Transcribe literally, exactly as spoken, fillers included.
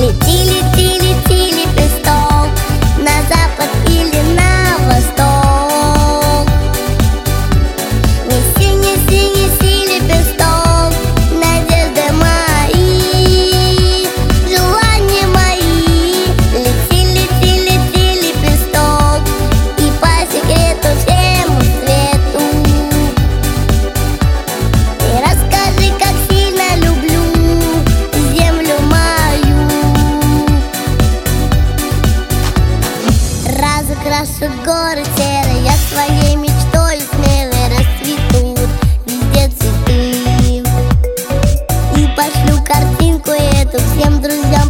Лети, лети, лети, лепесток, на запад или на восток. Неси, неси, неси, лепесток, надежды мои, желания мои. Лети, лети, лети, лепесток, и по секрету всему свету. И расскажи, как сильно люблю землю мою. Разукрашу горы серые, я своей мечтой смелой расцветут везде цветы. И пошлю картинку эту всем друзьям.